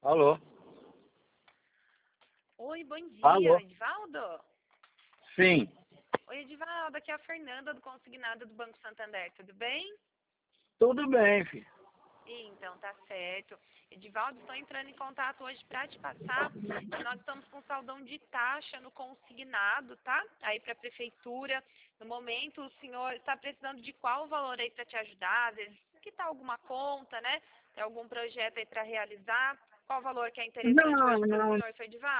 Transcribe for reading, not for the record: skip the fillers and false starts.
Alô? Oi, bom dia, Alô? Edivaldo? Sim. Oi, Edivaldo, aqui é a Fernanda do Consignado do Banco Santander, tudo bem? Tudo bem, filho. Então, tá certo. Edivaldo, estou entrando em contato hoje para te passar que nós estamos com saldão de taxa no consignado, tá? Aí para a prefeitura. No momento, o senhor está precisando de qual valor aí para te ajudar? Às vezes, quitar alguma conta, né? Tem algum projeto aí para realizar? Qual valor que é interessante Não, hoje para o não, senhor, seu Edivaldo?